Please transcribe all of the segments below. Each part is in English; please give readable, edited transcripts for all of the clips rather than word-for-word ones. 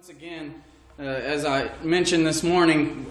Once again, as I mentioned this morning,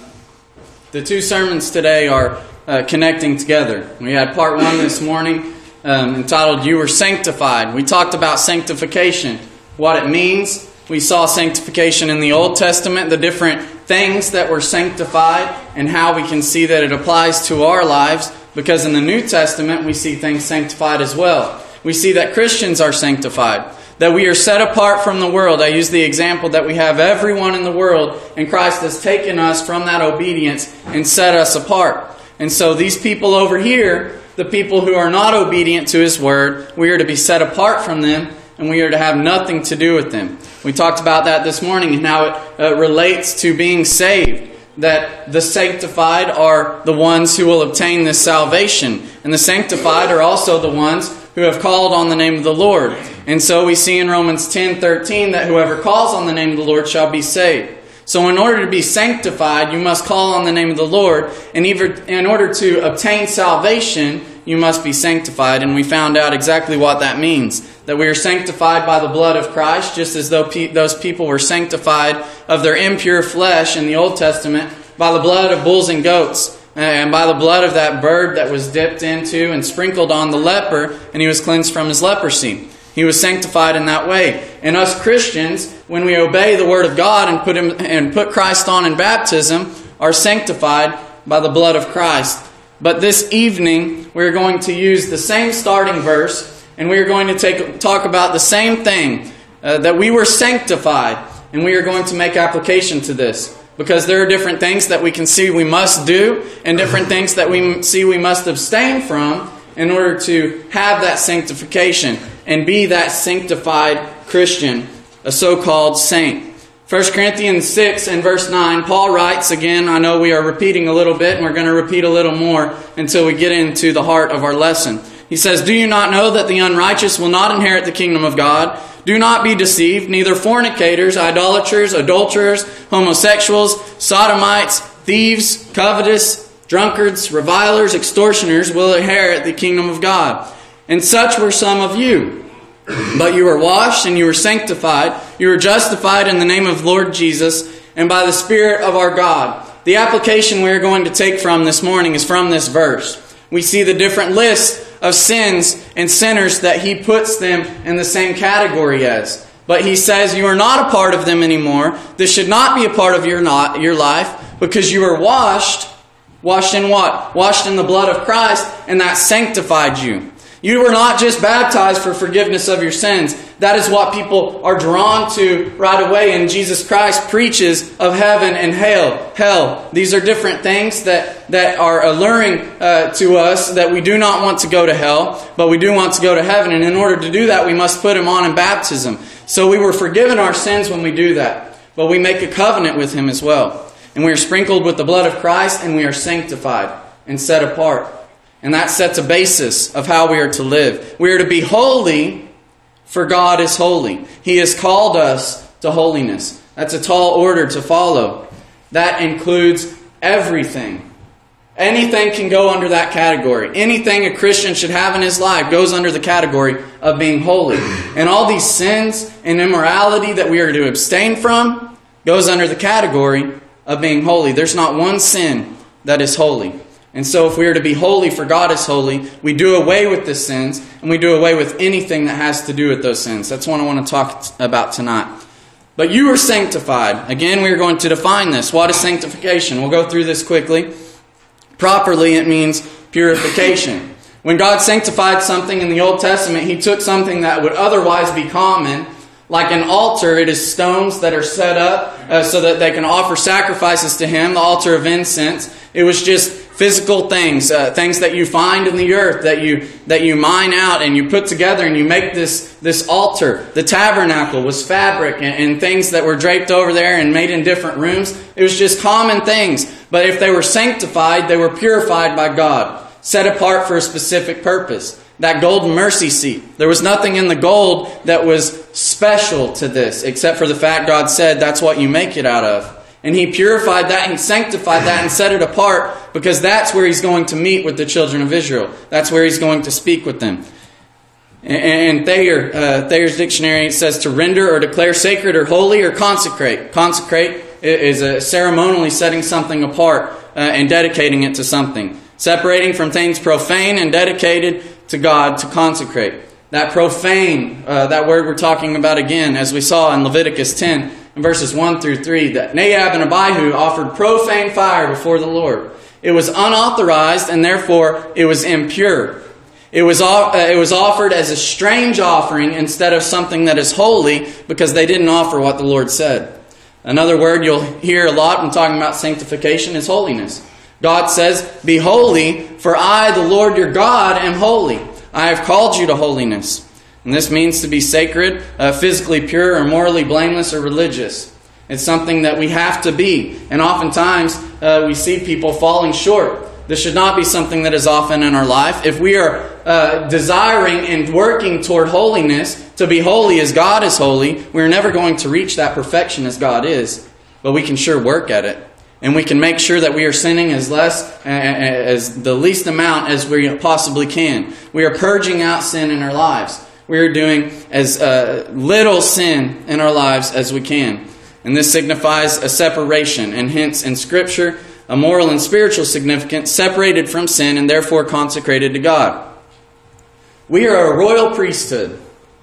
the two sermons today are connecting together. We had part one this morning entitled, You Were Sanctified. We talked about sanctification, what it means. We saw sanctification in the Old Testament, the different things that were sanctified, and how we can see that it applies to our lives, because in the New Testament we see things sanctified as well. We see that Christians are sanctified, that we are set apart from the world. I use the example that we have everyone in the world, and Christ has taken us from that obedience and set us apart. And so these people over here, the people who are not obedient to His Word, we are to be set apart from them, and we are to have nothing to do with them. We talked about that this morning and how it relates to being saved. That the sanctified are the ones who will obtain this salvation. And the sanctified are also the ones who have called on the name of the Lord. And so we see in Romans 10:13 that whoever calls on the name of the Lord shall be saved. So in order to be sanctified, you must call on the name of the Lord. And in order to obtain salvation, you must be sanctified. And we found out exactly what that means. That we are sanctified by the blood of Christ, just as though those people were sanctified of their impure flesh in the Old Testament by the blood of bulls and goats, and by the blood of that bird that was dipped into and sprinkled on the leper, and he was cleansed from his leprosy. He was sanctified in that way. And us Christians, when we obey the Word of God and put Christ on in baptism, are sanctified by the blood of Christ. But this evening, we're going to use the same starting verse, and we are going to talk about the same thing, that we were sanctified, and we are going to make application to this. Because there are different things that we can see we must do, and different things that we see we must abstain from in order to have that sanctification and be that sanctified Christian, a so-called saint. 1 Corinthians 6 and verse 9, Paul writes, again, I know we are repeating a little bit, and we're going to repeat a little more until we get into the heart of our lesson. He says, Do you not know that the unrighteous will not inherit the kingdom of God? Do not be deceived, neither fornicators, idolaters, adulterers, homosexuals, sodomites, thieves, covetous, drunkards, revilers, extortioners will inherit the kingdom of God. And such were some of you. But you were washed and you were sanctified. You were justified in the name of Lord Jesus and by the Spirit of our God. The application we are going to take from this morning is from this verse. We see the different lists of sins and sinners that he puts them in the same category as. But he says you are not a part of them anymore. This should not be a part of your life, because you are washed. Washed in what? Washed in the blood of Christ, and that sanctified you. You were not just baptized for forgiveness of your sins. That is what people are drawn to right away. And Jesus Christ preaches of heaven and hell. These are different things that are alluring to us, that we do not want to go to hell, but we do want to go to heaven. And in order to do that, we must put Him on in baptism. So we were forgiven our sins when we do that. But we make a covenant with Him as well. And we are sprinkled with the blood of Christ, and we are sanctified and set apart. And that sets a basis of how we are to live. We are to be holy, for God is holy. He has called us to holiness. That's a tall order to follow. That includes everything. Anything can go under that category. Anything a Christian should have in his life goes under the category of being holy. And all these sins and immorality that we are to abstain from goes under the category of being holy. There's not one sin that is holy. And so if we are to be holy, for God is holy, we do away with the sins, and we do away with anything that has to do with those sins. That's what I want to talk about tonight. But you are sanctified. Again, we are going to define this. What is sanctification? We'll go through this quickly. Properly, it means purification. When God sanctified something in the Old Testament, He took something that would otherwise be common. Like an altar, it is stones that are set up so that they can offer sacrifices to Him, the altar of incense. It was just physical things, things that you find in the earth, that you mine out and you put together and you make this altar. The tabernacle was fabric and things that were draped over there and made in different rooms. It was just common things. But if they were sanctified, they were purified by God, set apart for a specific purpose. That golden mercy seat. There was nothing in the gold that was special to this, except for the fact God said that's what you make it out of. And He purified that and sanctified that and set it apart, because that's where He's going to meet with the children of Israel. That's where He's going to speak with them. In Thayer's dictionary, it says to render or declare sacred or holy or consecrate. Consecrate is a ceremonially setting something apart and dedicating it to something. Separating from things profane and dedicated to God, to consecrate. That profane, that word we're talking about again, as we saw in Leviticus 10, in verses 1 through 3, that Nadab and Abihu offered profane fire before the Lord. It was unauthorized, and therefore it was impure. It was offered as a strange offering instead of something that is holy, because they didn't offer what the Lord said. Another word you'll hear a lot when talking about sanctification is holiness. God says, "Be holy, for I, the Lord your God, am holy. I have called you to holiness." And this means to be sacred, physically pure, or morally blameless or religious. It's something that we have to be. And oftentimes we see people falling short. This should not be something that is often in our life. If we are desiring and working toward holiness, to be holy as God is holy, we're never going to reach that perfection as God is. But we can sure work at it. And we can make sure that we are sinning as the least amount as we possibly can. We are purging out sin in our lives. We are doing as little sin in our lives as we can. And this signifies a separation, and hence in Scripture, a moral and spiritual significance, separated from sin and therefore consecrated to God. We are a royal priesthood.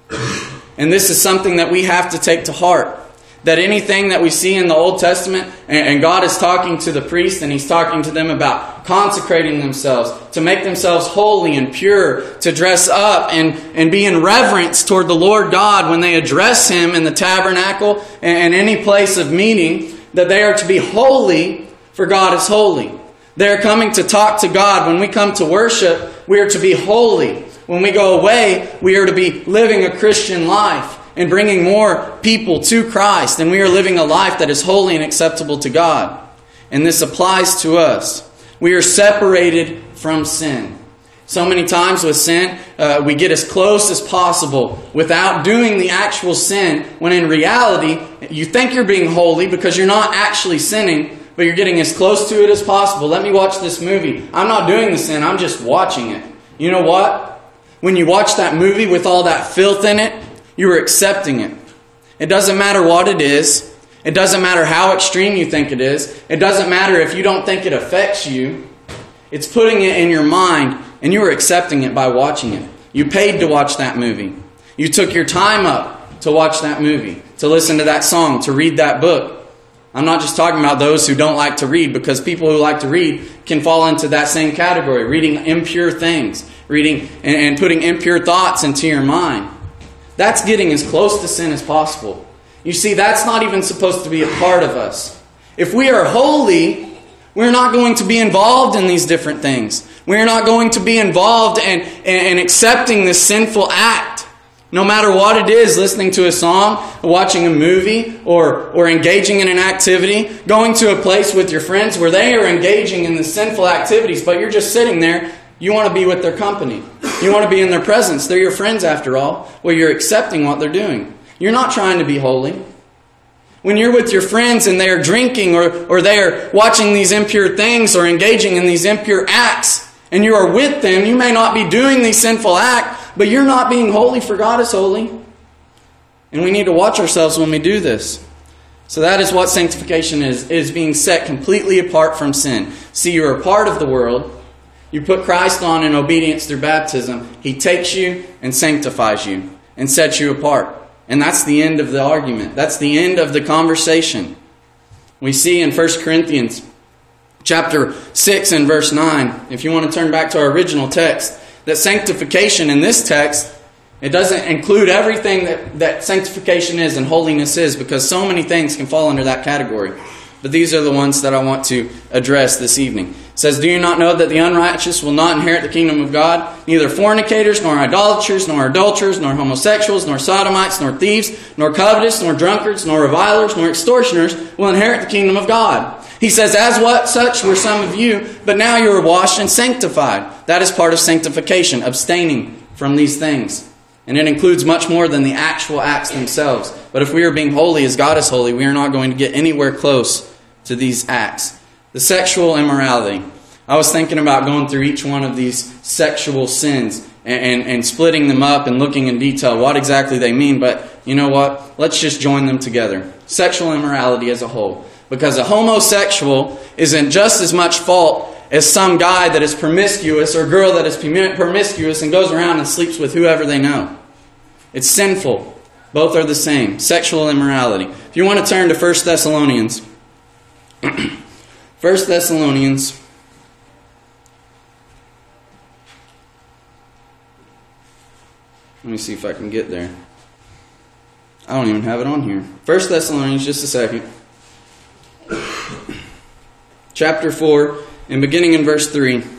And this is something that we have to take to heart. That anything that we see in the Old Testament, and God is talking to the priests, and He's talking to them about consecrating themselves, to make themselves holy and pure, to dress up and be in reverence toward the Lord God when they address Him in the tabernacle and any place of meeting, that they are to be holy, for God is holy. They are coming to talk to God. When we come to worship, we are to be holy. When we go away, we are to be living a Christian life and bringing more people to Christ. And we are living a life that is holy and acceptable to God. And this applies to us. We are separated from sin. So many times with sin, we get as close as possible without doing the actual sin, when in reality, you think you're being holy because you're not actually sinning, but you're getting as close to it as possible. Let me watch this movie. I'm not doing the sin, I'm just watching it. You know what? When you watch that movie with all that filth in it, you are accepting it. It doesn't matter what it is. It doesn't matter how extreme you think it is. It doesn't matter if you don't think it affects you. It's putting it in your mind, and you are accepting it by watching it. You paid to watch that movie. You took your time up to watch that movie, to listen to that song, to read that book. I'm not just talking about those who don't like to read, because people who like to read can fall into that same category, reading impure things, reading and putting impure thoughts into your mind. That's getting as close to sin as possible. You see, that's not even supposed to be a part of us. If we are holy, we're not going to be involved in these different things. We're not going to be involved in accepting this sinful act. No matter what it is, listening to a song, watching a movie, or engaging in an activity, going to a place with your friends where they are engaging in the sinful activities, but you're just sitting there. You want to be with their company. You want to be in their presence. They're your friends after all. Well, you're accepting what they're doing. You're not trying to be holy. When you're with your friends and they are drinking or they are watching these impure things or engaging in these impure acts, and you are with them, you may not be doing these sinful acts, but you're not being holy, for God is holy. And we need to watch ourselves when we do this. So that is what sanctification is being set completely apart from sin. See, you're a part of the world. You put Christ on in obedience through baptism. He takes you and sanctifies you and sets you apart. And that's the end of the argument. That's the end of the conversation. We see in 1 Corinthians chapter 6 and verse 9, if you want to turn back to our original text, that sanctification in this text, it doesn't include everything that sanctification is and holiness is, because so many things can fall under that category. But these are the ones that I want to address this evening. It says, "Do you not know that the unrighteous will not inherit the kingdom of God? Neither fornicators, nor idolaters, nor adulterers, nor homosexuals, nor sodomites, nor thieves, nor covetous, nor drunkards, nor revilers, nor extortioners will inherit the kingdom of God." He says, "As what such were some of you, but now you are washed and sanctified." That is part of sanctification, abstaining from these things. And it includes much more than the actual acts themselves. But if we are being holy as God is holy, we are not going to get anywhere close to these acts. The sexual immorality. I was thinking about going through each one of these sexual sins and splitting them up and looking in detail what exactly they mean. But you know what? Let's just join them together. Sexual immorality as a whole. Because a homosexual isn't just as much fault as some guy that is promiscuous or girl that is promiscuous and goes around and sleeps with whoever they know. It's sinful. Both are the same. Sexual immorality. If you want to turn to 1 Thessalonians. 1 Thessalonians. Let me see if I can get there. I don't even have it on here. 1 Thessalonians, just a second. Chapter 4, and beginning in verse 3. 1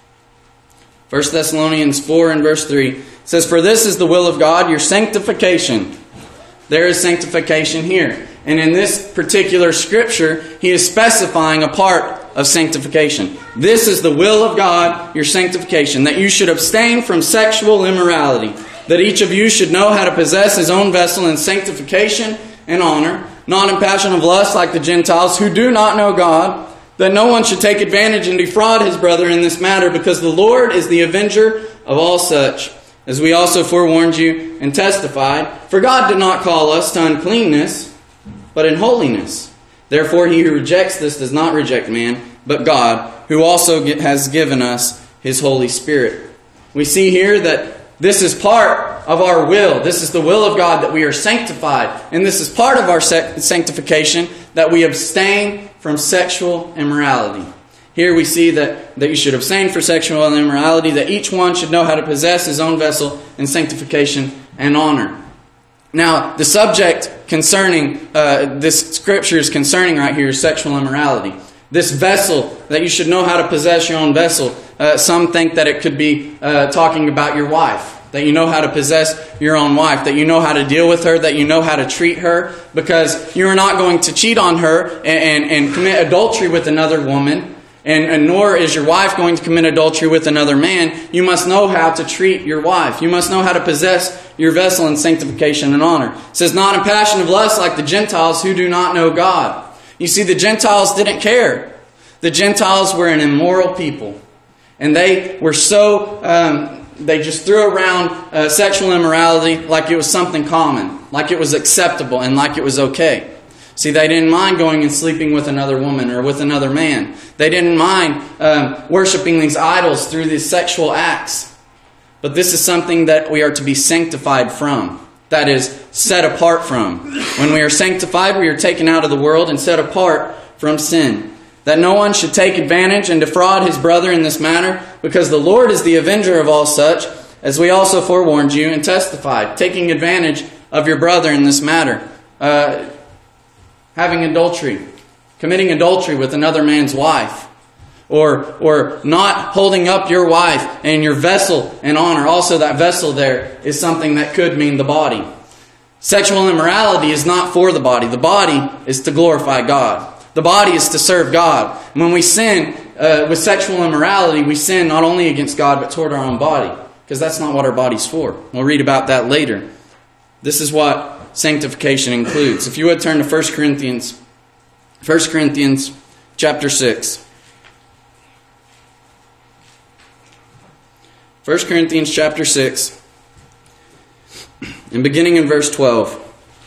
Thessalonians 4 and verse 3 says, "For this is the will of God, your sanctification." There is sanctification here. And in this particular scripture, he is specifying a part of sanctification. This is the will of God, your sanctification, that you should abstain from sexual immorality, that each of you should know how to possess his own vessel in sanctification and honor, not in passion of lust like the Gentiles who do not know God, that no one should take advantage and defraud his brother in this matter, because the Lord is the avenger of all such, as we also forewarned you and testified. For God did not call us to uncleanness, but in holiness. Therefore he who rejects this does not reject man, but God, who also has given us his Holy Spirit. We see here that this is part of our will. This is the will of God, that we are sanctified. And this is part of our sanctification, that we abstain from sexual immorality. Here we see that you should abstain from sexual immorality, that each one should know how to possess his own vessel in sanctification and honor. Now, the subject concerning this scripture is concerning right here is sexual immorality. This vessel, that you should know how to possess your own vessel. Some think that it could be talking about your wife. That you know how to possess your own wife. That you know how to deal with her. That you know how to treat her. Because you are not going to cheat on her and commit adultery with another woman. And nor is your wife going to commit adultery with another man. You must know how to treat your wife. You must know how to possess your vessel in sanctification and honor. It says, not in passion of lust like the Gentiles who do not know God. You see, the Gentiles didn't care. The Gentiles were an immoral people. And they were so, they just threw around sexual immorality like it was something common. Like it was acceptable and like it was okay. See, they didn't mind going and sleeping with another woman or with another man. They didn't mind worshiping these idols through these sexual acts. But this is something that we are to be sanctified from. That is, set apart from. When we are sanctified, we are taken out of the world and set apart from sin. That no one should take advantage and defraud his brother in this matter, because the Lord is the avenger of all such, as we also forewarned you and testified. Taking advantage of your brother in this matter. Having adultery. Committing adultery with another man's wife. Or not holding up your wife and your vessel in honor. Also, that vessel there is something that could mean the body. Sexual immorality is not for the body. The body is to glorify God. The body is to serve God. When we sin with sexual immorality, we sin not only against God, but toward our own body. Because that's not what our body's for. We'll read about that later. This is what sanctification includes. If you would turn to 1 Corinthians chapter 6. 1 Corinthians chapter 6, and beginning in verse 12.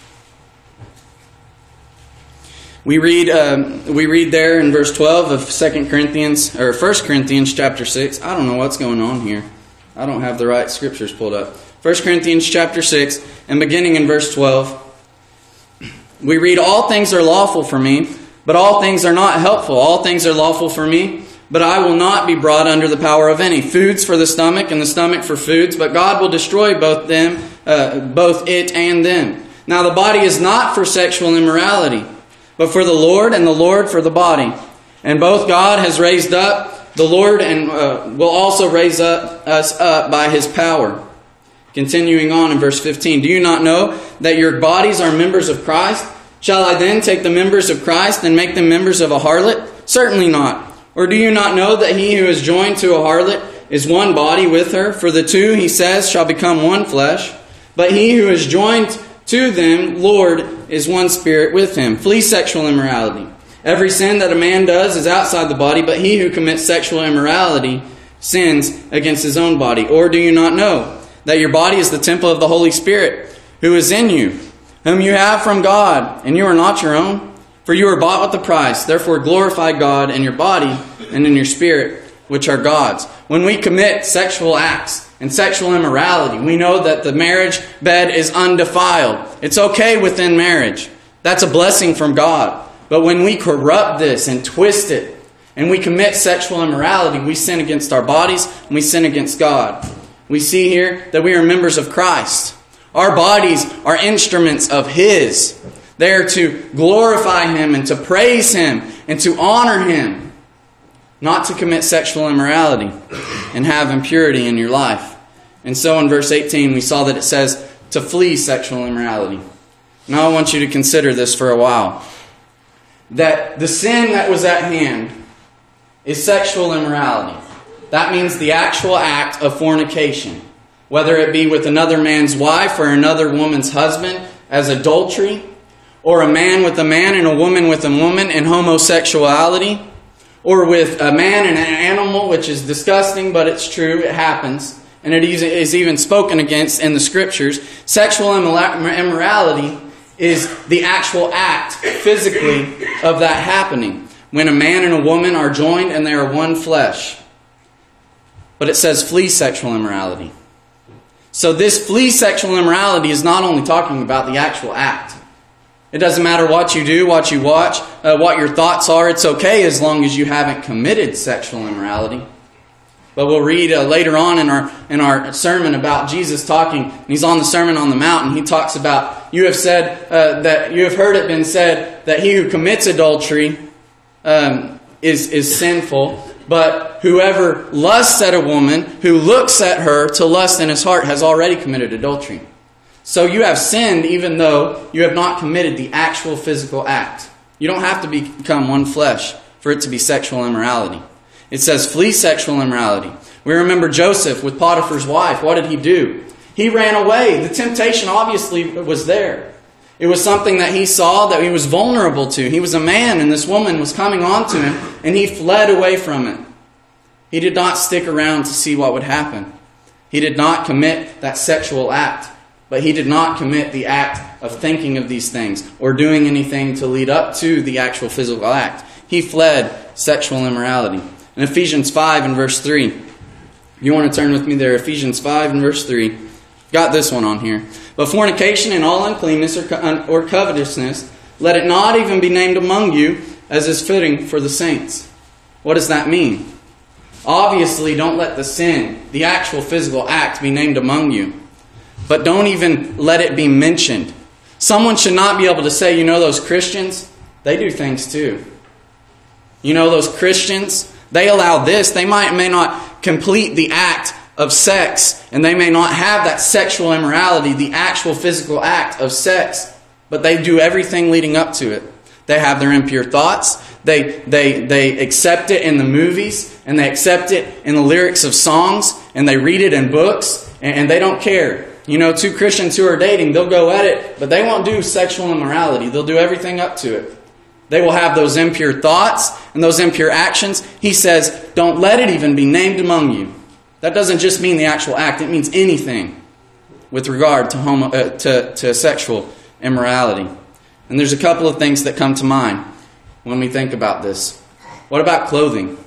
We read there in verse 12 of 1 Corinthians chapter 6. I don't know what's going on here. I don't have the right scriptures pulled up. 1 Corinthians chapter 6, and beginning in verse 12. We read, all things are lawful for me, but all things are not helpful. All things are lawful for me, but I will not be brought under the power of any. Foods for the stomach, and the stomach for foods, but God will destroy both it and them. Now the body is not for sexual immorality, but for the Lord, and the Lord for the body. And both God has raised up the Lord, and will also raise us up by his power. Continuing on in verse 15. Do you not know that your bodies are members of Christ? Shall I then take the members of Christ and make them members of a harlot? Certainly not. Or do you not know that he who is joined to a harlot is one body with her? For the two, he says, shall become one flesh. But he who is joined to them, Lord, is one spirit with him. Flee sexual immorality. Every sin that a man does is outside the body, but he who commits sexual immorality sins against his own body? Or do you not know that your body is the temple of the Holy Spirit who is in you, whom you have from God, and you are not your own? For you are bought with a price. Therefore glorify God in your body and in your spirit, which are God's. When we commit sexual acts and sexual immorality, we know that the marriage bed is undefiled. It's okay within marriage. That's a blessing from God. But when we corrupt this and twist it, and we commit sexual immorality, we sin against our bodies and we sin against God. We see here that we are members of Christ. Our bodies are instruments of His. They are to glorify Him and to praise Him and to honor Him. Not to commit sexual immorality and have impurity in your life. And so in verse 18 we saw that it says to flee sexual immorality. Now I want you to consider this for a while. That the sin that was at hand is sexual immorality. That means the actual act of fornication. Whether it be with another man's wife or another woman's husband as adultery, or a man with a man and a woman with a woman in homosexuality, or with a man and an animal, which is disgusting, but it's true, it happens, and it is even spoken against in the Scriptures. Sexual immorality is the actual act, physically, of that happening. When a man and a woman are joined and they are one flesh. But it says flee sexual immorality. So this flee sexual immorality is not only talking about the actual act. It doesn't matter what you do, what you watch, what your thoughts are. It's okay as long as you haven't committed sexual immorality. But we'll read later on in our sermon about Jesus talking. And he's on the Sermon on the Mount, and he talks about, you have heard it been said that he who commits adultery is sinful. But whoever lusts at a woman, who looks at her to lust in his heart, has already committed adultery. So you have sinned even though you have not committed the actual physical act. You don't have to become one flesh for it to be sexual immorality. It says flee sexual immorality. We remember Joseph with Potiphar's wife. What did he do? He ran away. The temptation obviously was there. It was something that he saw that he was vulnerable to. He was a man and this woman was coming on to him and he fled away from it. He did not stick around to see what would happen. He did not commit that sexual act. But he did not commit the act of thinking of these things or doing anything to lead up to the actual physical act. He fled sexual immorality. In Ephesians 5 and verse 3, you want to turn with me there, Ephesians 5 and verse 3. Got this one on here. But fornication and all uncleanness or covetousness, let it not even be named among you as is fitting for the saints. What does that mean? Obviously, don't let the sin, the actual physical act, be named among you. But don't even let it be mentioned. Someone should not be able to say, you know those Christians? They do things too. You know those Christians? They allow this. They may not complete the act of sex. And they may not have that sexual immorality, the actual physical act of sex. But they do everything leading up to it. They have their impure thoughts. They accept it in the movies. And they accept it in the lyrics of songs. And they read it in books. And they don't care. You know, two Christians who are dating, they'll go at it, but they won't do sexual immorality. They'll do everything up to it. They will have those impure thoughts and those impure actions. He says, don't let it even be named among you. That doesn't just mean the actual act. It means anything with regard to sexual immorality. And there's a couple of things that come to mind when we think about this. What about clothing?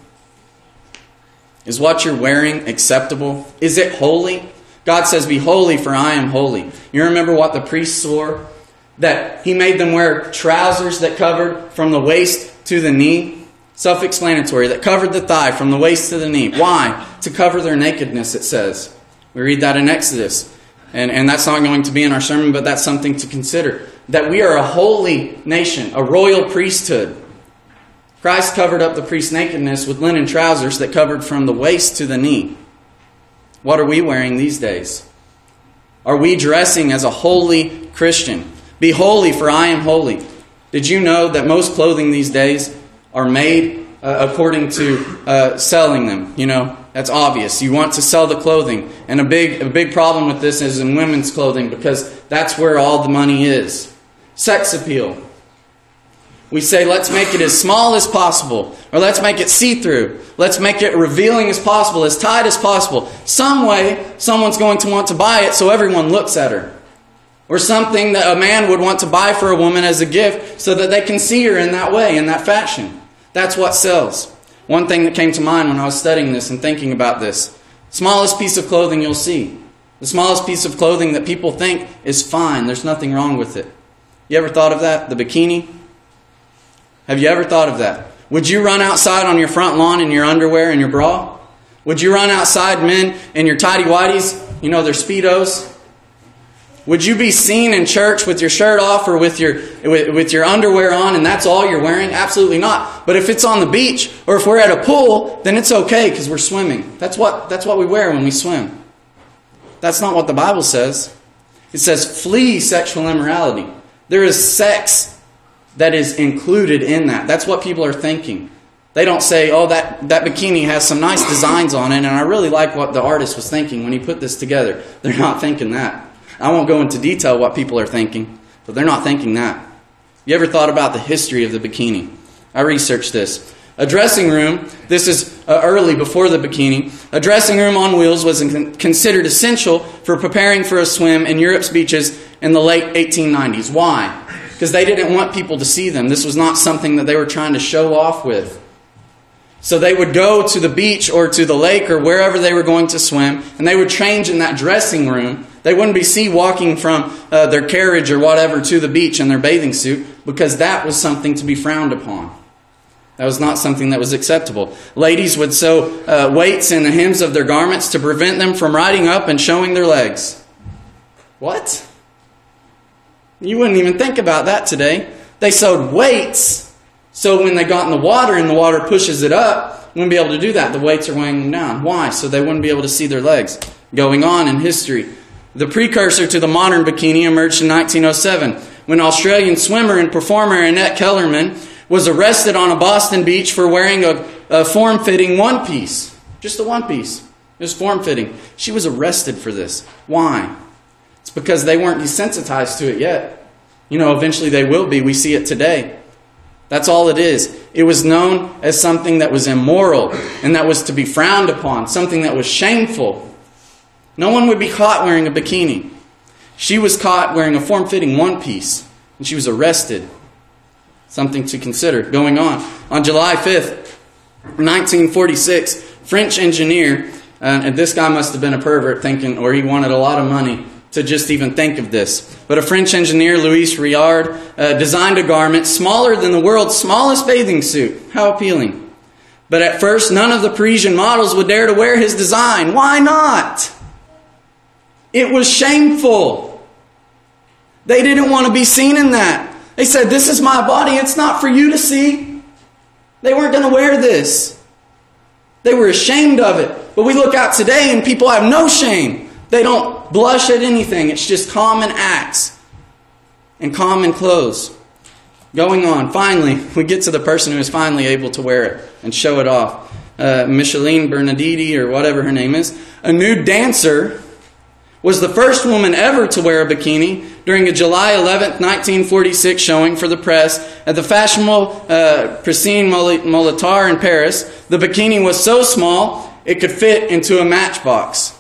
Is what you're wearing acceptable? Is it holy? God says, be holy for I am holy. You remember what the priests wore? That he made them wear trousers that covered from the waist to the knee. Self-explanatory. That covered the thigh from the waist to the knee. Why? To cover their nakedness, it says. We read that in Exodus. And that's not going to be in our sermon, but that's something to consider. That we are a holy nation, a royal priesthood. Christ covered up the priest's nakedness with linen trousers that covered from the waist to the knee. What are we wearing these days? Are we dressing as a holy Christian? Be holy, for I am holy. Did you know that most clothing these days are made according to selling them? You know, that's obvious. You want to sell the clothing. And a big problem with this is in women's clothing because that's where all the money is. Sex appeal. We say, let's make it as small as possible, or let's make it see-through. Let's make it revealing as possible, as tight as possible. Some way, someone's going to want to buy it so everyone looks at her. Or something that a man would want to buy for a woman as a gift so that they can see her in that way, in that fashion. That's what sells. One thing that came to mind when I was studying this and thinking about this. Smallest piece of clothing you'll see. The smallest piece of clothing that people think is fine. There's nothing wrong with it. You ever thought of that? The bikini? Have you ever thought of that? Would you run outside on your front lawn in your underwear and your bra? Would you run outside, men, in your tighty-whities? You know, their Speedos? Would you be seen in church with your shirt off or with your underwear on and that's all you're wearing? Absolutely not. But if it's on the beach or if we're at a pool, then it's okay because we're swimming. That's what we wear when we swim. That's not what the Bible says. It says flee sexual immorality. There is sex that is included in that. That's what people are thinking. They don't say, oh, that bikini has some nice designs on it and I really like what the artist was thinking when he put this together. They're not thinking that. I won't go into detail what people are thinking, but they're not thinking that. You ever thought about the history of the bikini? I researched this. A dressing room, this is early before the bikini, a dressing room on wheels was considered essential for preparing for a swim in Europe's beaches in the late 1890s. Why? Because they didn't want people to see them. This was not something that they were trying to show off with. So they would go to the beach or to the lake or wherever they were going to swim, and they would change in that dressing room. They wouldn't be seen walking from their carriage or whatever to the beach in their bathing suit because that was something to be frowned upon. That was not something that was acceptable. Ladies would sew weights in the hems of their garments to prevent them from riding up and showing their legs. What? You wouldn't even think about that today. They sewed weights so when they got in the water and the water pushes it up, wouldn't be able to do that. The weights are weighing them down. Why? So they wouldn't be able to see their legs. Going on in history. The precursor to the modern bikini emerged in 1907 when Australian swimmer and performer Annette Kellerman was arrested on a Boston beach for wearing a form-fitting one-piece. Just a one-piece. It was form-fitting. She was arrested for this. Why? It's because they weren't desensitized to it yet. You know, eventually they will be. We see it today. That's all it is. It was known as something that was immoral and that was to be frowned upon, something that was shameful. No one would be caught wearing a bikini. She was caught wearing a form-fitting one-piece, and she was arrested. Something to consider. Going on. On July 5th, 1946, French engineer, and this guy must have been a pervert thinking, or he wanted a lot of money to just even think of this. But a French engineer, Louis Réard, designed a garment smaller than the world's smallest bathing suit. How appealing. But at first, none of the Parisian models would dare to wear his design. Why not? It was shameful. They didn't want to be seen in that. They said, this is my body. It's not for you to see. They weren't going to wear this. They were ashamed of it. But we look out today and people have no shame. They don't blush at anything. It's just common acts and common clothes. Going on. Finally, we get to the person who is finally able to wear it and show it off. Micheline Bernadette, or whatever her name is, a nude dancer, was the first woman ever to wear a bikini during a July 11th, 1946 showing for the press at the fashionable Piscine Molitor in Paris. The bikini was so small it could fit into a matchbox.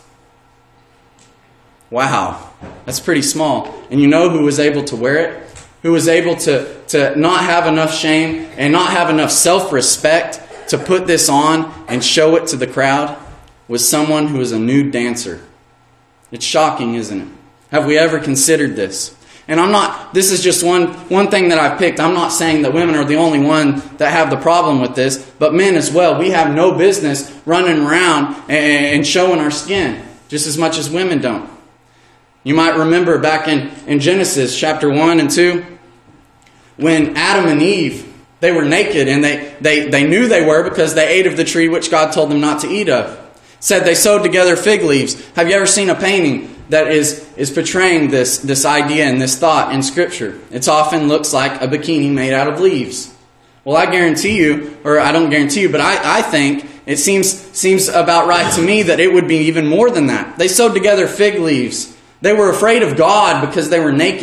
Wow, that's pretty small. And you know who was able to wear it? Who was able to not have enough shame and not have enough self-respect to put this on and show it to the crowd? Was someone who was a nude dancer. It's shocking, isn't it? Have we ever considered this? And this is just one thing that I've picked. I'm not saying that women are the only one that have the problem with this, but men as well. We have no business running around and showing our skin, just as much as women don't. You might remember back in Genesis chapter 1 and 2, when Adam and Eve, they were naked, and they knew they were because they ate of the tree which God told them not to eat of. Said they sewed together fig leaves. Have you ever seen a painting that is portraying this idea and this thought in Scripture? It often looks like a bikini made out of leaves. Well, I guarantee you, or I don't guarantee you, but I think it seems about right to me that it would be even more than that. They sewed together fig leaves. They were afraid of God because they were naked.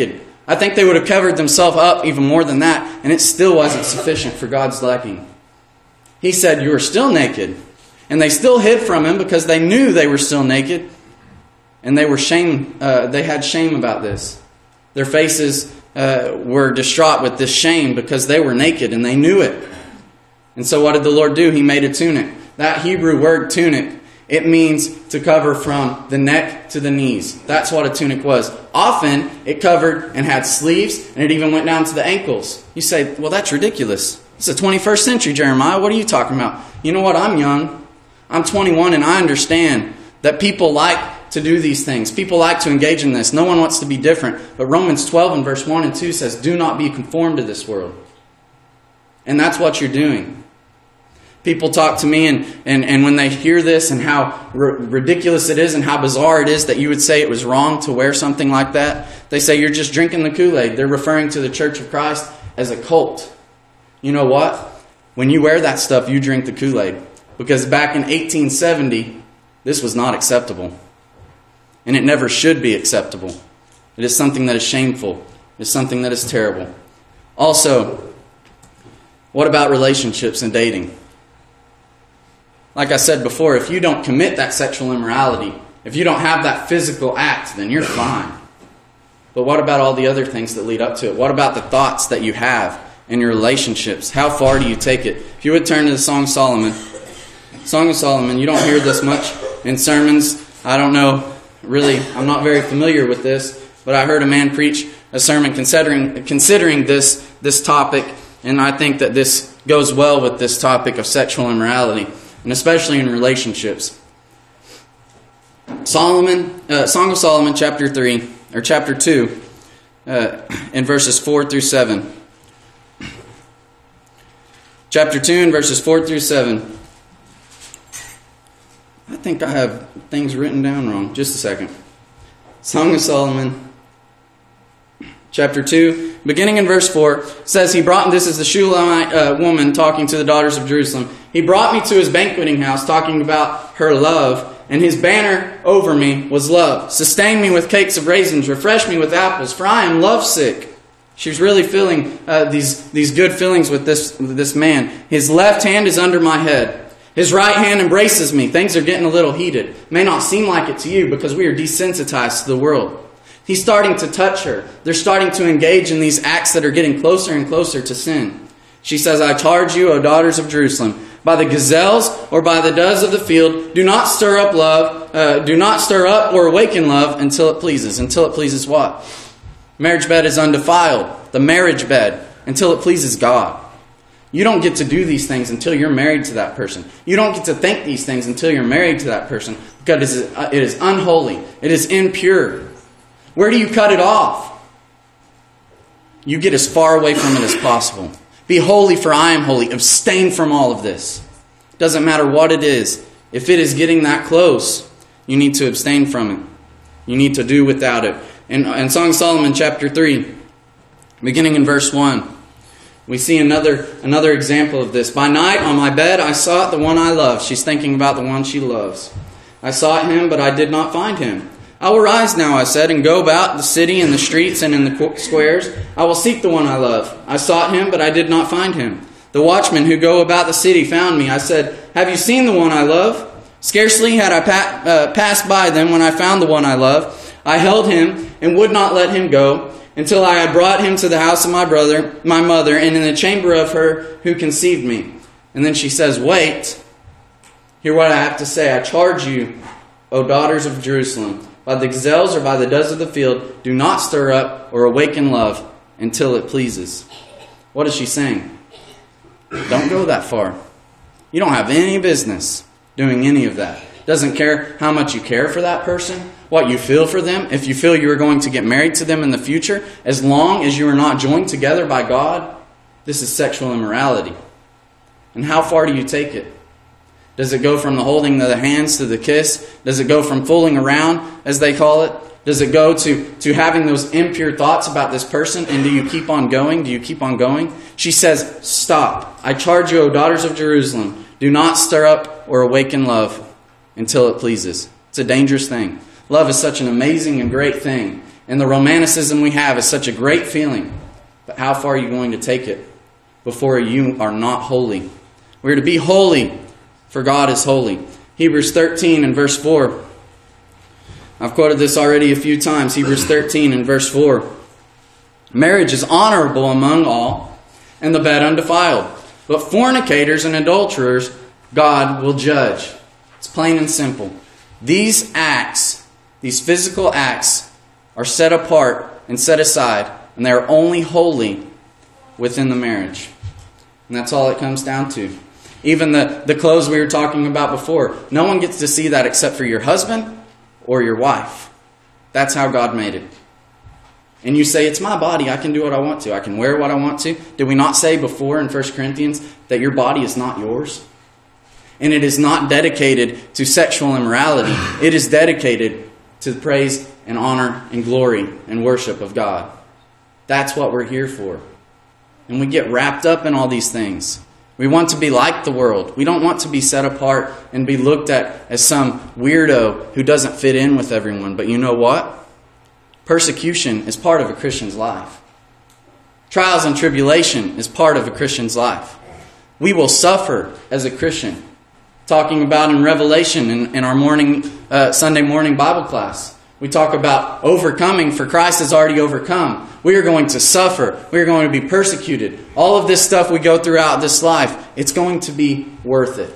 I think they would have covered themselves up even more than that, and it still wasn't sufficient for God's liking. He said, you are still naked. And they still hid from him because they knew they were still naked. And they had shame about this. Their faces were distraught with this shame because they were naked and they knew it. And so what did the Lord do? He made a tunic. That Hebrew word tunic, it means to cover from the neck to the knees. That's what a tunic was. Often it covered and had sleeves, and it even went down to the ankles. You say, well, that's ridiculous. It's the 21st century, Jeremiah. What are you talking about? You know what? I'm young. I'm 21, and I understand that people like to do these things. People like to engage in this. No one wants to be different. But Romans 12 and verse 1 and 2 says, do not be conformed to this world. And that's what you're doing. People talk to me, and when they hear this and how ridiculous it is and how bizarre it is that you would say it was wrong to wear something like that, they say you're just drinking the Kool-Aid. They're referring to the Church of Christ as a cult. You know what? When you wear that stuff, you drink the Kool-Aid. Because back in 1870, this was not acceptable. And it never should be acceptable. It is something that is shameful. It is something that is terrible. Also, what about relationships and dating? Like I said before, if you don't commit that sexual immorality, if you don't have that physical act, then you're fine. But what about all the other things that lead up to it? What about the thoughts that you have in your relationships? How far do you take it? If you would turn to the Song of Solomon. Song of Solomon, you don't hear this much in sermons. I don't know, really, I'm not very familiar with this, but I heard a man preach a sermon considering this topic, and I think that this goes well with this topic of sexual immorality, and especially in relationships. Song of Solomon, chapter 2, in verses 4 through 7. Chapter 2 and verses 4 through 7. I think I have things written down wrong. Just a second. Song of Solomon, chapter 2, beginning in verse 4, says, this is the Shulamite woman talking to the daughters of Jerusalem. He brought me to his banqueting house, talking about her love, and his banner over me was love. Sustain me with cakes of raisins, refresh me with apples, for I am lovesick. She's really feeling these good feelings with this man. His left hand is under my head. His right hand embraces me. Things are getting a little heated. May not seem like it to you because we are desensitized to the world. He's starting to touch her. They're starting to engage in these acts that are getting closer and closer to sin. She says, I charge you, O daughters of Jerusalem, by the gazelles or by the doves of the field, do not stir up love, do not stir up or awaken love until it pleases. Until it pleases what? Marriage bed is undefiled. The marriage bed, until it pleases God. You don't get to do these things until you're married to that person. You don't get to think these things until you're married to that person because it is unholy. It is impure. Where do you cut it off? You get as far away from it as possible. Be holy, for I am holy. Abstain from all of this. Doesn't matter what it is. If it is getting that close, you need to abstain from it. You need to do without it. In Song of Solomon, chapter 3, beginning in verse 1, we see another example of this. By night on my bed I sought the one I love. She's thinking about the one she loves. I sought him, but I did not find him. I will rise now, I said, and go about the city and the streets and in the squares. I will seek the one I love. I sought him, but I did not find him. The watchmen who go about the city found me. I said, have you seen the one I love? Scarcely had I passed by them when I found the one I love. I held him and would not let him go, until I had brought him to the house of my mother, and in the chamber of her who conceived me. And then she says, wait, hear what I have to say. I charge you, O daughters of Jerusalem, by the gazelles or by the doves of the field, do not stir up or awaken love until it pleases. What is she saying? Don't go that far. You don't have any business doing any of that. Doesn't care how much you care for that person, what you feel for them, if you feel you are going to get married to them in the future, as long as you are not joined together by God. This is sexual immorality. And how far do you take it? Does it go from the holding of the hands to the kiss? Does it go from fooling around, as they call it? Does it go to having those impure thoughts about this person? And do you keep on going? Do you keep on going? She says, stop. I charge you, O daughters of Jerusalem, do not stir up or awaken love until it pleases. It's a dangerous thing. Love is such an amazing and great thing. And the romanticism we have is such a great feeling. But how far are you going to take it before you are not holy? We're to be holy, for God is holy. Hebrews 13 and verse 4. I've quoted this already a few times. Hebrews 13 and verse 4. Marriage is honorable among all, and the bed undefiled. But fornicators and adulterers God will judge. It's plain and simple. These acts, these physical acts, are set apart and set aside, and they are only holy within the marriage. And that's all it comes down to. Even the clothes we were talking about before, no one gets to see that except for your husband or your wife. That's how God made it. And you say, it's my body, I can do what I want to. I can wear what I want to. Did we not say before in 1 Corinthians that your body is not yours? And it is not dedicated to sexual immorality. It is dedicated to the praise and honor and glory and worship of God. That's what we're here for. And we get wrapped up in all these things. We want to be like the world. We don't want to be set apart and be looked at as some weirdo who doesn't fit in with everyone. But you know what? Persecution is part of a Christian's life. Trials and tribulation is part of a Christian's life. We will suffer as a Christian. Talking about in Revelation in our Sunday morning Bible class. We talk about overcoming, for Christ has already overcome. We are going to suffer. We are going to be persecuted. All of this stuff we go throughout this life, it's going to be worth it.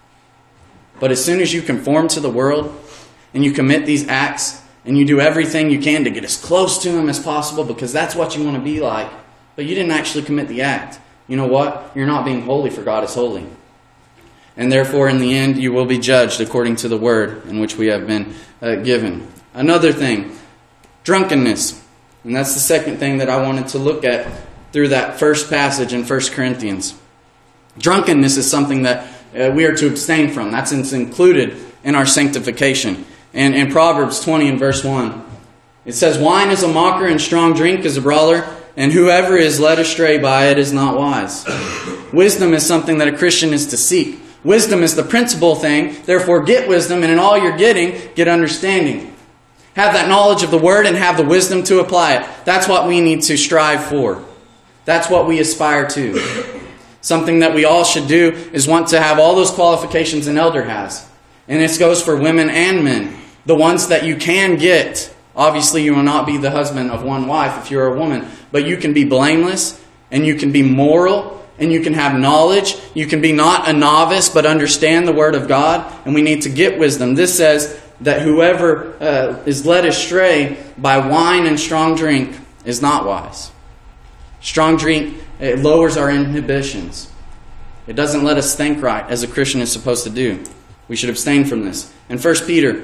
But as soon as you conform to the world and you commit these acts and you do everything you can to get as close to Him as possible because that's what you want to be like, but you didn't actually commit the act, you know what? You're not being holy, for God is holy. And therefore, in the end, you will be judged according to the word in which we have been given. Another thing, drunkenness. And that's the second thing that I wanted to look at through that first passage in 1 Corinthians. Drunkenness is something that we are to abstain from. That's included in our sanctification. And in Proverbs 20 and verse 1, it says, wine is a mocker and strong drink is a brawler, and whoever is led astray by it is not wise. Wisdom is something that a Christian is to seek. Wisdom is the principal thing. Therefore, get wisdom, and in all you're getting, get understanding. Have that knowledge of the Word and have the wisdom to apply it. That's what we need to strive for. That's what we aspire to. Something that we all should do is want to have all those qualifications an elder has. And this goes for women and men. The ones that you can get. Obviously, you will not be the husband of one wife if you're a woman. But you can be blameless, and you can be moral, and you can have knowledge. You can be not a novice, but understand the Word of God. And we need to get wisdom. This says that whoever is led astray by wine and strong drink is not wise. Strong drink, it lowers our inhibitions. It doesn't let us think right, as a Christian is supposed to do. We should abstain from this. In 1 Peter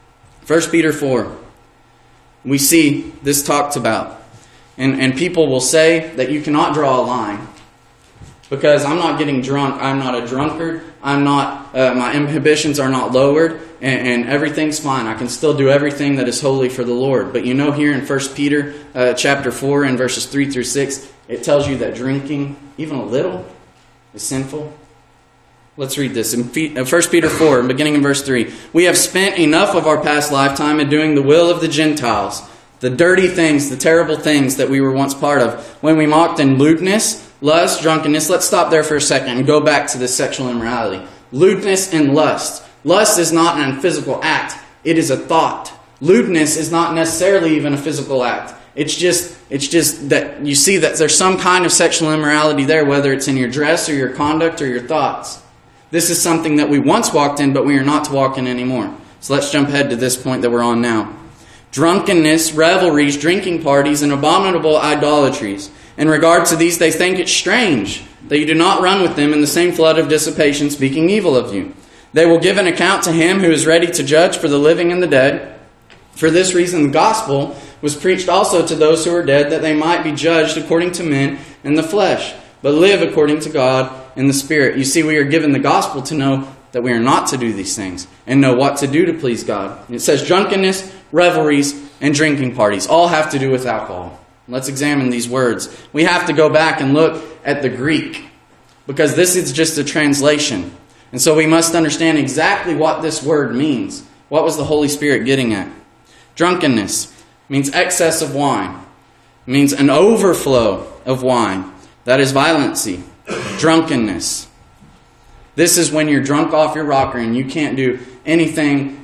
4, we see this talked about. And people will say that you cannot draw a line. Because I'm not getting drunk, I'm not a drunkard, my inhibitions are not lowered, and everything's fine. I can still do everything that is holy for the Lord. But you know here in 1 Peter chapter 4 and verses 3 through 6, it tells you that drinking, even a little, is sinful. Let's read this. In 1 Peter 4, beginning in verse 3. We have spent enough of our past lifetime in doing the will of the Gentiles, the dirty things, the terrible things that we were once part of, when we mocked in lewdness, lust, drunkenness. Let's stop there for a second and go back to this sexual immorality. Lewdness and lust. Lust is not a physical act. It is a thought. Lewdness is not necessarily even a physical act. It's just that you see that there's some kind of sexual immorality there, whether it's in your dress or your conduct or your thoughts. This is something that we once walked in, but we are not to walk in anymore. So let's jump ahead to this point that we're on now. Drunkenness, revelries, drinking parties, and abominable idolatries. In regard to these, they think it strange that you do not run with them in the same flood of dissipation, speaking evil of you. They will give an account to Him who is ready to judge for the living and the dead. For this reason, the gospel was preached also to those who are dead, that they might be judged according to men in the flesh, but live according to God in the Spirit. You see, we are given the gospel to know that we are not to do these things and know what to do to please God. And it says drunkenness, revelries, and drinking parties all have to do with alcohol. Let's examine these words. We have to go back and look at the Greek, because this is just a translation. And so we must understand exactly what this word means. What was the Holy Spirit getting at? Drunkenness. It means excess of wine. It means an overflow of wine. That is violency, drunkenness. This is when you're drunk off your rocker and you can't do anything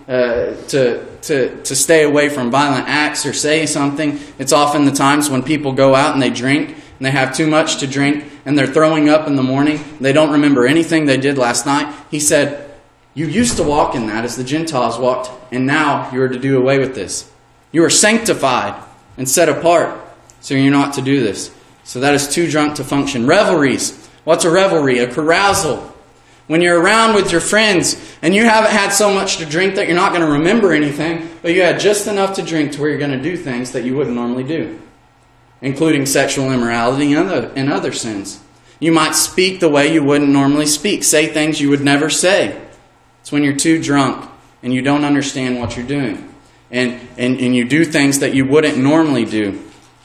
to stay away from violent acts or say something. It's often the times when people go out and they drink and they have too much to drink and they're throwing up in the morning. They don't remember anything they did last night. He said, you used to walk in that as the Gentiles walked, and now you are to do away with this. You are sanctified and set apart, so you're not to do this. So that is too drunk to function. Revelries. What's a revelry? A carousal. When you're around with your friends and you haven't had so much to drink that you're not going to remember anything, but you had just enough to drink to where you're going to do things that you wouldn't normally do, including sexual immorality and other sins. You might speak the way you wouldn't normally speak, say things you would never say. It's when you're too drunk and you don't understand what you're doing. And you do things that you wouldn't normally do.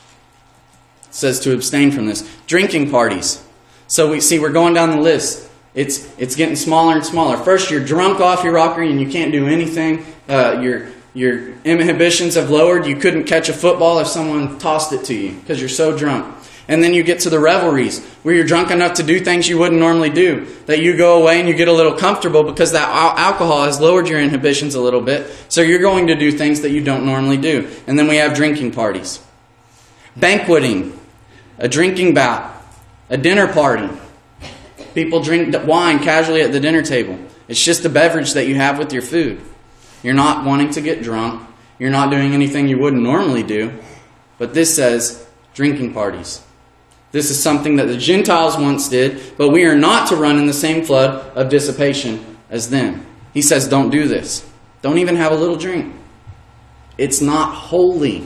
It says to abstain from this. Drinking parties. So we're going down the list. It's getting smaller and smaller. First, you're drunk off your rocker and you can't do anything. Your inhibitions have lowered. You couldn't catch a football if someone tossed it to you because you're so drunk. And then you get to the revelries where you're drunk enough to do things you wouldn't normally do. That you go away and you get a little comfortable because that alcohol has lowered your inhibitions a little bit. So you're going to do things that you don't normally do. And then we have drinking parties. Banqueting. A drinking bout. A dinner party. People drink wine casually at the dinner table. It's just a beverage that you have with your food. You're not wanting to get drunk. You're not doing anything you wouldn't normally do. But this says drinking parties. This is something that the Gentiles once did, but we are not to run in the same flood of dissipation as them. He says, don't do this. Don't even have a little drink. It's not holy.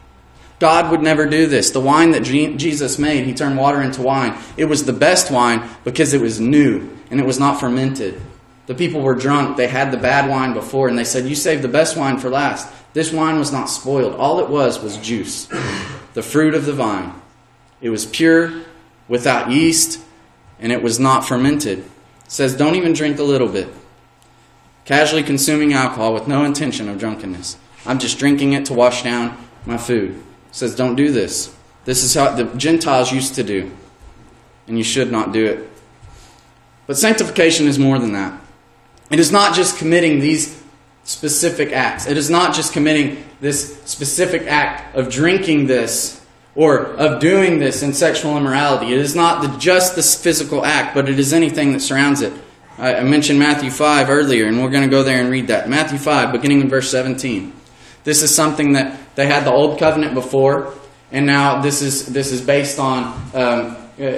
God would never do this. The wine that Jesus made, He turned water into wine. It was the best wine because it was new and it was not fermented. The people were drunk. They had the bad wine before and they said, you saved the best wine for last. This wine was not spoiled. All it was juice, the fruit of the vine. It was pure, without yeast, and it was not fermented. It says, don't even drink a little bit. Casually consuming alcohol with no intention of drunkenness. I'm just drinking it to wash down my food. It says, don't do this. This is how the Gentiles used to do, and you should not do it. But sanctification is more than that. It is not just committing these specific acts. It is not just committing this specific act of drinking this or of doing this in sexual immorality. It is not just this physical act, but it is anything that surrounds it. I mentioned Matthew 5 earlier, and we're going to go there and read that. Matthew 5, beginning in verse 17. This is something that they had the old covenant before, and now this is based on kind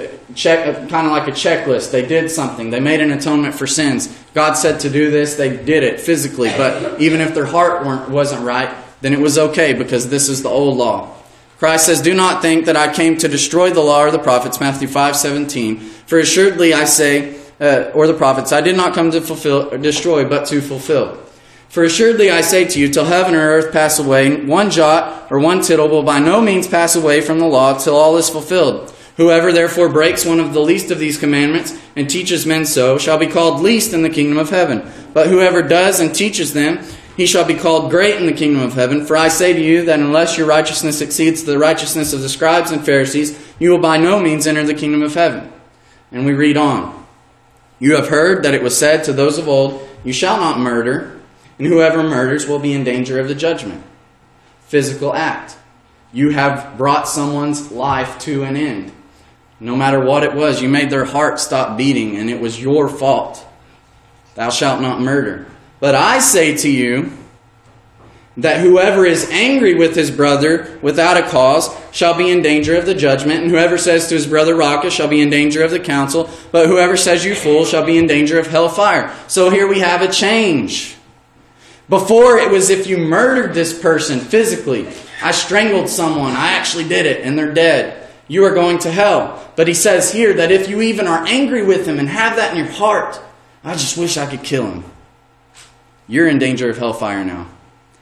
of like a checklist. They did something. They made an atonement for sins. God said to do this. They did it physically, but even if their heart wasn't right, then it was okay because this is the old law. Christ says, do not think that I came to destroy the law or the prophets, Matthew 5:17. For assuredly I say, or the prophets, I did not come to fulfill or destroy, but to fulfill. For assuredly I say to you, till heaven or earth pass away, one jot or one tittle will by no means pass away from the law till all is fulfilled. Whoever therefore breaks one of the least of these commandments and teaches men so shall be called least in the kingdom of heaven. But whoever does and teaches them, he shall be called great in the kingdom of heaven. For I say to you that unless your righteousness exceeds the righteousness of the scribes and Pharisees, you will by no means enter the kingdom of heaven. And we read on. You have heard that it was said to those of old, you shall not murder, and whoever murders will be in danger of the judgment. Physical act. You have brought someone's life to an end. No matter what it was, you made their heart stop beating, and it was your fault. Thou shalt not murder. But I say to you that whoever is angry with his brother without a cause shall be in danger of the judgment, and whoever says to his brother Raca shall be in danger of the council, but whoever says you fool shall be in danger of hellfire. So here we have a change. Before it was if you murdered this person physically, I strangled someone, I actually did it, and they're dead, you are going to hell. But he says here that if you even are angry with him and have that in your heart, I just wish I could kill him. You're in danger of hellfire now.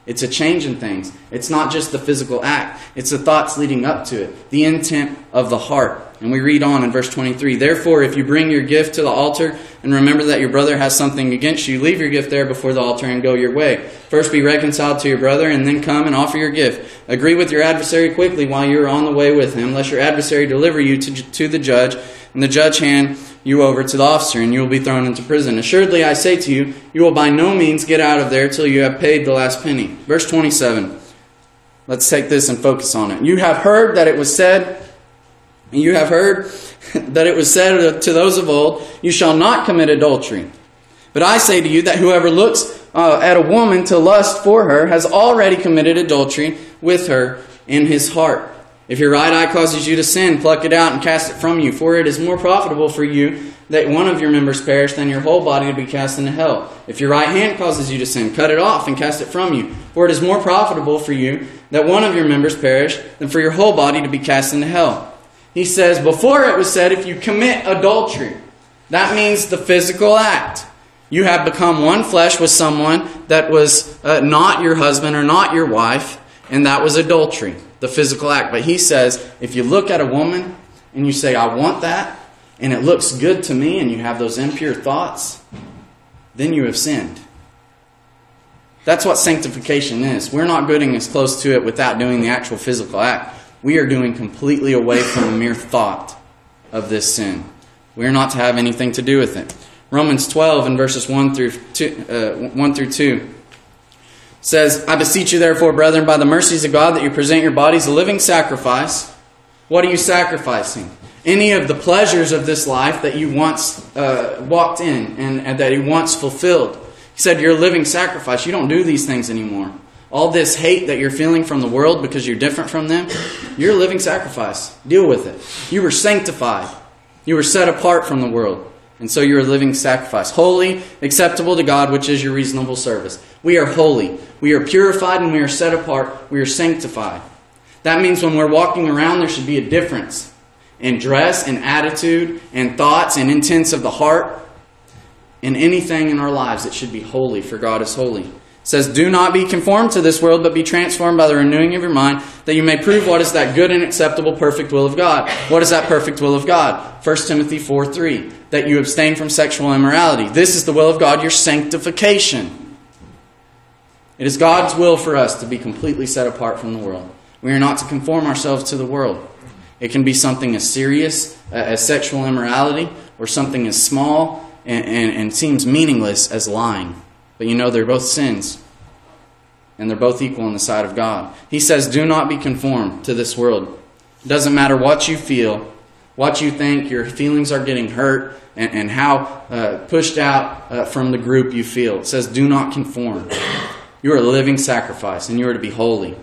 It's a change in things. It's not just the physical act. It's the thoughts leading up to it, the intent of the heart. And we read on in verse 23, "Therefore, if you bring your gift to the altar and remember that your brother has something against you, leave your gift there before the altar and go your way. First be reconciled to your brother and then come and offer your gift. Agree with your adversary quickly while you are on the way with him, lest your adversary deliver you to the judge, and the judge hand you over to the officer, and you will be thrown into prison. Assuredly, I say to you, you will by no means get out of there till you have paid the last penny." Verse 27. Let's take this and focus on it. "You have heard that it was said to those of old, you shall not commit adultery. But I say to you that whoever looks at a woman to lust for her has already committed adultery with her in his heart. If your right eye causes you to sin, pluck it out and cast it from you. For it is more profitable for you that one of your members perish than your whole body to be cast into hell. If your right hand causes you to sin, cut it off and cast it from you. For it is more profitable for you that one of your members perish than for your whole body to be cast into hell." He says, before it was said, if you commit adultery, that means the physical act. You have become one flesh with someone that was not your husband or not your wife, and that was adultery, the physical act. But he says, if you look at a woman and you say, I want that, and it looks good to me, and you have those impure thoughts, then you have sinned. That's what sanctification is. We're not getting as close to it without doing the actual physical act. We are doing completely away from the mere thought of this sin. We are not to have anything to do with it. Romans 12 and verses 1 through 2 says, "I beseech you therefore, brethren, by the mercies of God, that you present your bodies a living sacrifice." What are you sacrificing? Any of the pleasures of this life that you once walked in and that you once fulfilled. He said, you're a living sacrifice. You don't do these things anymore. All this hate that you're feeling from the world because you're different from them, you're a living sacrifice. Deal with it. You were sanctified. You were set apart from the world. And so you're a living sacrifice. Holy, acceptable to God, which is your reasonable service. We are holy. We are purified and we are set apart. We are sanctified. That means when we're walking around, there should be a difference in dress and attitude and thoughts and intents of the heart. In anything in our lives, it should be holy, for God is holy. It says, "Do not be conformed to this world, but be transformed by the renewing of your mind, that you may prove what is that good and acceptable, perfect will of God." What is that perfect will of God? 1 Timothy 4:3, that you abstain from sexual immorality. This is the will of God, your sanctification. It is God's will for us to be completely set apart from the world. We are not to conform ourselves to the world. It can be something as serious as sexual immorality, or something as small and seems meaningless as lying. But you know they're both sins. And they're both equal in the sight of God. He says, do not be conformed to this world. It doesn't matter what you feel, what you think, your feelings are getting hurt, and how pushed out from the group you feel. It says, do not conform. You are a living sacrifice, and you are to be holy.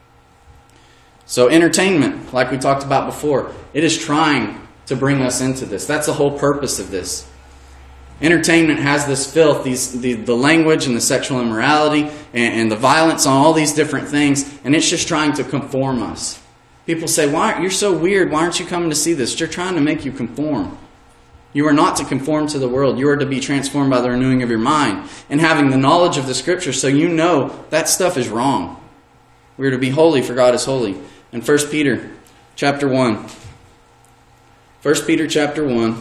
So entertainment, like we talked about before, it is trying to bring us into this. That's the whole purpose of this. Entertainment has this filth, the language and the sexual immorality and the violence on all these different things, and it's just trying to conform us. People say, "Why you're so weird, why aren't you coming to see this?" They're trying to make you conform. You are not to conform to the world. You are to be transformed by the renewing of your mind and having the knowledge of the Scripture so you know that stuff is wrong. We are to be holy, for God is holy. In 1 Peter chapter 1. 1 Peter chapter 1.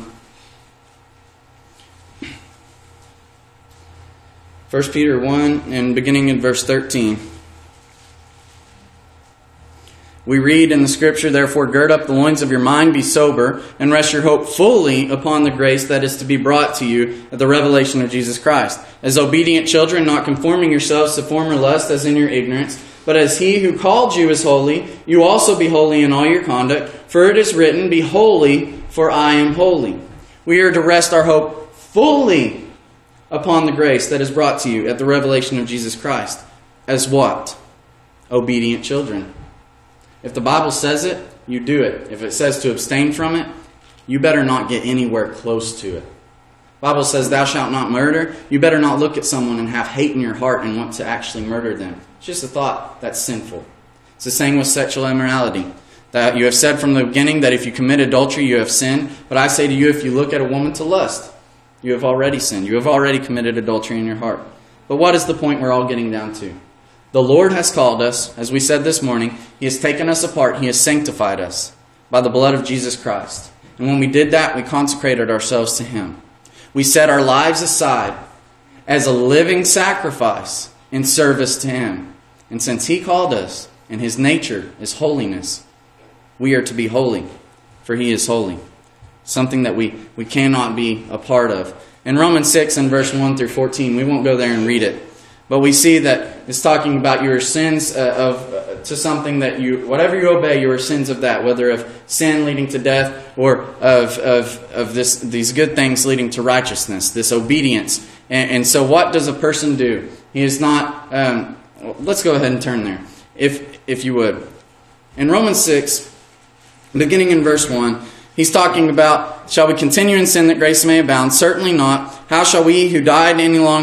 1 Peter 1, and beginning in verse 13. We read in the Scripture, "Therefore gird up the loins of your mind, be sober, and rest your hope fully upon the grace that is to be brought to you at the revelation of Jesus Christ. As obedient children, not conforming yourselves to former lust as in your ignorance, but as He who called you is holy, you also be holy in all your conduct. For it is written, Be holy, for I am holy." We are to rest our hope fully upon the grace that is brought to you at the revelation of Jesus Christ. As what? Obedient children. If the Bible says it, you do it. If it says to abstain from it, you better not get anywhere close to it. The Bible says, "Thou shalt not murder." You better not look at someone and have hate in your heart and want to actually murder them. It's just a thought that's sinful. It's the same with sexual immorality. That you have said from the beginning that if you commit adultery, you have sinned. But I say to you, if you look at a woman to lust, you have already sinned. You have already committed adultery in your heart. But what is the point we're all getting down to? The Lord has called us, as we said this morning. He has taken us apart. He has sanctified us by the blood of Jesus Christ. And when we did that, we consecrated ourselves to Him. We set our lives aside as a living sacrifice in service to Him. And since He called us, and His nature is holiness, we are to be holy, for He is holy. Something that we cannot be a part of. In Romans 6 and verse 1 through 14, we won't go there and read it. But we see that it's talking about your sins to something that whatever you obey, your sins of that, whether of sin leading to death or of these good things leading to righteousness, this obedience. And so what does a person do? He is not, let's go ahead and turn there, if you would. In Romans 6, beginning in verse 1, he's talking about, shall we continue in sin that grace may abound? Certainly not. How shall we who died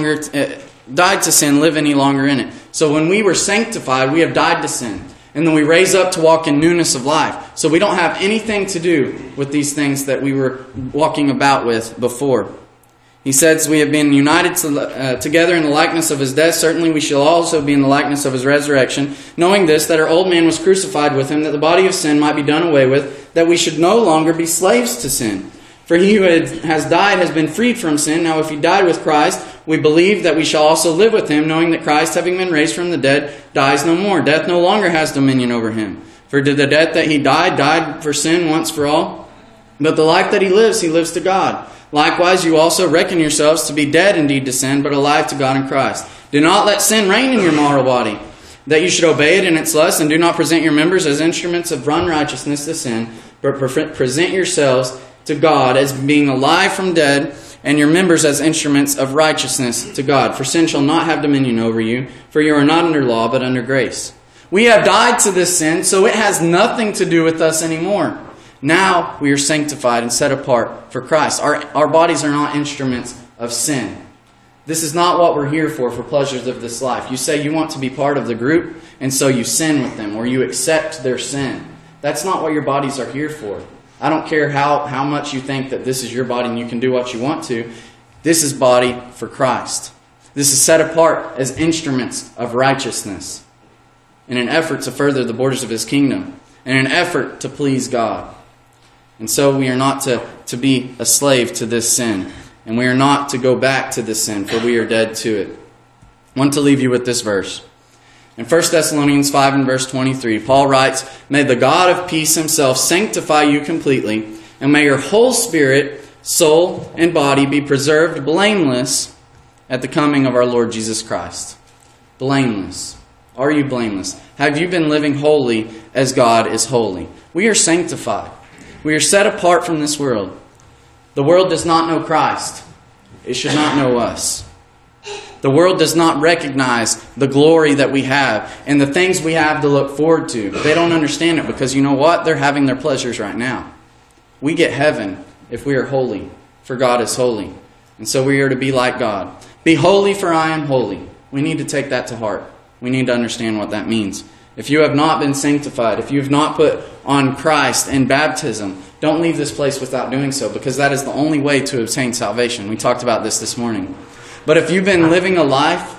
to sin live any longer in it? So when we were sanctified, we have died to sin. And then we raise up to walk in newness of life. So we don't have anything to do with these things that we were walking about with before. He says, we have been united together in the likeness of His death. Certainly we shall also be in the likeness of His resurrection. Knowing this, that our old man was crucified with Him, that the body of sin might be done away with, that we should no longer be slaves to sin. For he who has died has been freed from sin. Now if he died with Christ, we believe that we shall also live with Him, knowing that Christ, having been raised from the dead, dies no more. Death no longer has dominion over Him. For did the death that He died for sin once for all? But the life that He lives to God. Likewise, you also reckon yourselves to be dead indeed to sin, but alive to God in Christ. Do not let sin reign in your mortal body, that you should obey it in its lusts, and do not present your members as instruments of unrighteousness to sin, but present yourselves to God as being alive from dead, and your members as instruments of righteousness to God. For sin shall not have dominion over you, for you are not under law, but under grace. We have died to this sin, so it has nothing to do with us anymore. Now we are sanctified and set apart for Christ. Our bodies are not instruments of sin. This is not what we're here for pleasures of this life. You say you want to be part of the group, and so you sin with them, or you accept their sin. That's not what your bodies are here for. I don't care how much you think that this is your body and you can do what you want to. This is body for Christ. This is set apart as instruments of righteousness in an effort to further the borders of His kingdom, in an effort to please God. And so we are not to be a slave to this sin. And we are not to go back to this sin, for we are dead to it. I want to leave you with this verse. In 1 Thessalonians 5 and verse 23, Paul writes, May the God of peace Himself sanctify you completely, and may your whole spirit, soul, and body be preserved blameless at the coming of our Lord Jesus Christ. Blameless. Are you blameless? Have you been living holy as God is holy? We are sanctified. We are set apart from this world. The world does not know Christ. It should not know us. The world does not recognize the glory that we have and the things we have to look forward to. They don't understand it because you know what? They're having their pleasures right now. We get heaven if we are holy, for God is holy. And so we are to be like God. Be holy, for I am holy. We need to take that to heart. We need to understand what that means. If you have not been sanctified, if you have not put on Christ in baptism, don't leave this place without doing so, because that is the only way to obtain salvation. We talked about this morning. But if you've been living a life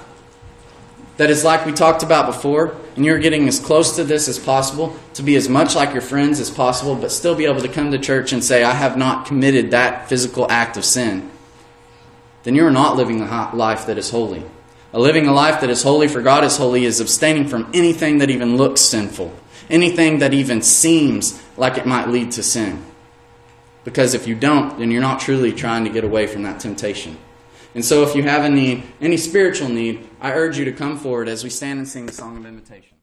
that is like we talked about before, and you're getting as close to this as possible, to be as much like your friends as possible, but still be able to come to church and say, I have not committed that physical act of sin, then you are not living a life that is holy. Living a life that is holy, for God is holy, is abstaining from anything that even looks sinful. Anything that even seems like it might lead to sin. Because if you don't, then you're not truly trying to get away from that temptation. And so if you have a need, any spiritual need, I urge you to come forward as we stand and sing the song of invitation.